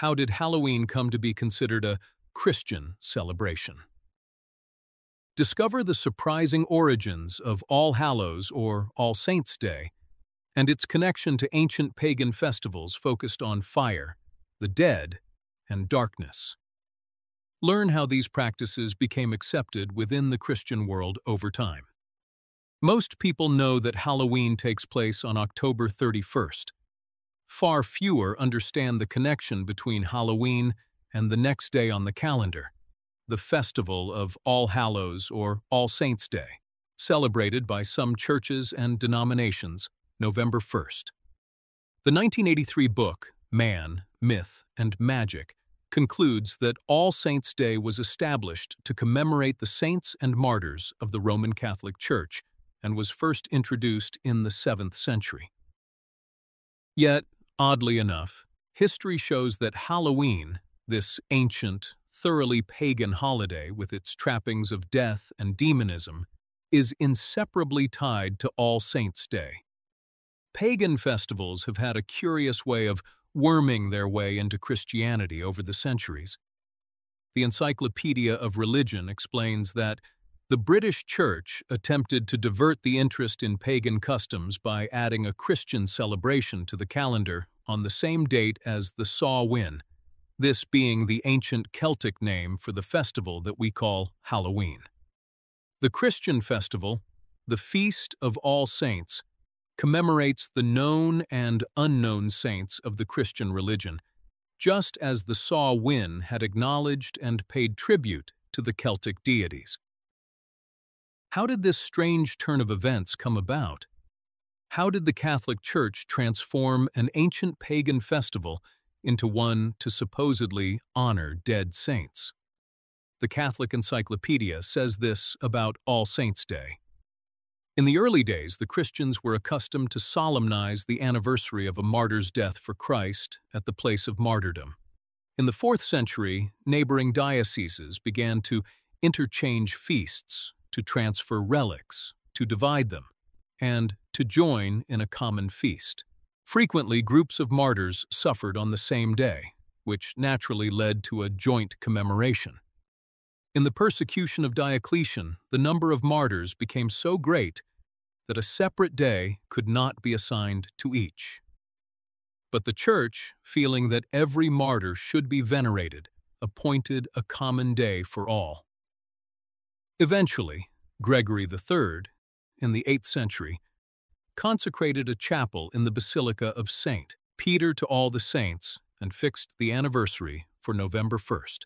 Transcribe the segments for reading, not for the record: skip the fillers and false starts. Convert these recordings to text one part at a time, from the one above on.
how did Halloween come to be considered a Christian celebration? Discover the surprising origins of All Hallows or All Saints' Day and its connection to ancient pagan festivals focused on fire, the dead, and darkness. Learn how these practices became accepted within the Christian world over time. Most people know that Halloween takes place on October 31st. Far fewer understand the connection between Halloween and the next day on the calendar, the festival of All Hallows or All Saints' Day, celebrated by some churches and denominations November 1st. The 1983 book, Man, Myth, and Magic, concludes that All Saints' Day was established to commemorate the saints and martyrs of the Roman Catholic Church and was first introduced in the 7th century. Yet, oddly enough, history shows that Halloween, this ancient, thoroughly pagan holiday with its trappings of death and demonism, is inseparably tied to All Saints' Day. Pagan festivals have had a curious way of worming their way into Christianity over the centuries. The Encyclopedia of Religion explains that the British Church attempted to divert the interest in pagan customs by adding a Christian celebration to the calendar on the same date as the Samhain, this being the ancient Celtic name for the festival that we call Halloween. The Christian festival, the Feast of All Saints, commemorates the known and unknown saints of the Christian religion, just as the Samhain had acknowledged and paid tribute to the Celtic deities. How did this strange turn of events come about? How did the Catholic Church transform an ancient pagan festival into one to supposedly honor dead saints? The Catholic Encyclopedia says this about All Saints' Day. In the early days, the Christians were accustomed to solemnize the anniversary of a martyr's death for Christ at the place of martyrdom. In the 4th century, neighboring dioceses began to interchange feasts, to transfer relics, to divide them, and to join in a common feast. Frequently, groups of martyrs suffered on the same day, which naturally led to a joint commemoration. In the persecution of Diocletian, the number of martyrs became so great that a separate day could not be assigned to each. But the Church, feeling that every martyr should be venerated, appointed a common day for all. Eventually, Gregory III, in the 8th century, consecrated a chapel in the Basilica of St. Peter to all the saints and fixed the anniversary for November 1st.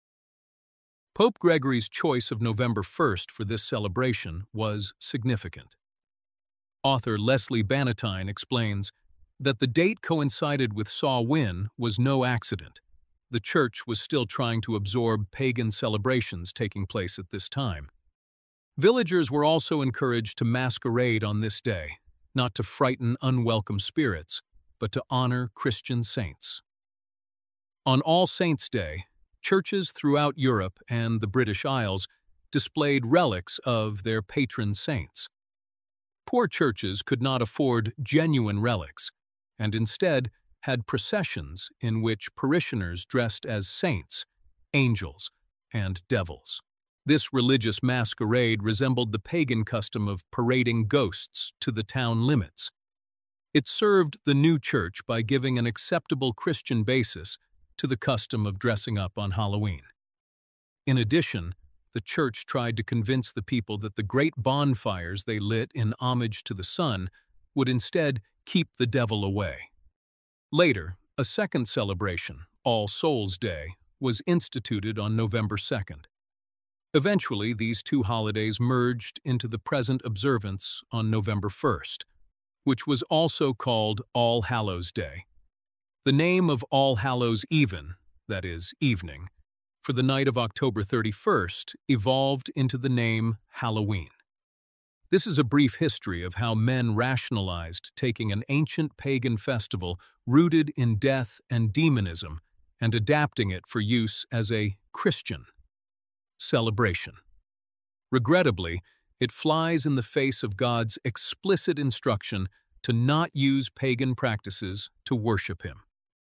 Pope Gregory's choice of November 1st for this celebration was significant. Author Leslie Bannatyne explains that the date coincided with Samhain was no accident. The Church was still trying to absorb pagan celebrations taking place at this time. Villagers were also encouraged to masquerade on this day, not to frighten unwelcome spirits, but to honor Christian saints. On All Saints' Day, churches throughout Europe and the British Isles displayed relics of their patron saints. Poor churches could not afford genuine relics, and instead had processions in which parishioners dressed as saints, angels, and devils. This religious masquerade resembled the pagan custom of parading ghosts to the town limits. It served the new church by giving an acceptable Christian basis to the custom of dressing up on Halloween. In addition, the church tried to convince the people that the great bonfires they lit in homage to the sun would instead keep the devil away. Later, a second celebration, All Souls' Day, was instituted on November 2nd. Eventually, these two holidays merged into the present observance on November 1st, which was also called All Hallows' Day. The name of All Hallows Even, that is, evening, for the night of October 31st evolved into the name Halloween. This is a brief history of how men rationalized taking an ancient pagan festival rooted in death and demonism and adapting it for use as a Christian celebration. Regrettably, it flies in the face of God's explicit instruction to not use pagan practices to worship Him.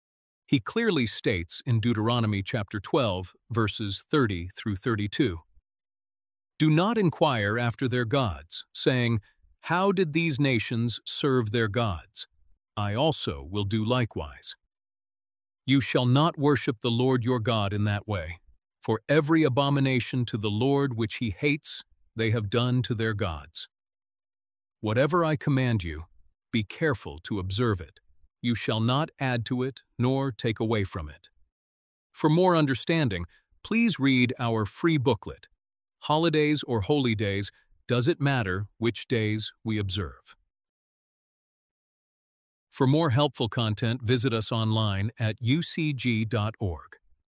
He clearly states in Deuteronomy chapter 12, verses 30 through 32, "Do not inquire after their gods, saying, 'How did these nations serve their gods? I also will do likewise.' You shall not worship the Lord your God in that way, for every abomination to the Lord which he hates they have done to their gods. Whatever I command you, be careful to observe it. You shall not add to it nor take away from it." For more understanding, please read our free booklet, Holidays or Holy Days, Does It Matter Which Days We Observe? For more helpful content, visit us online at ucg.org.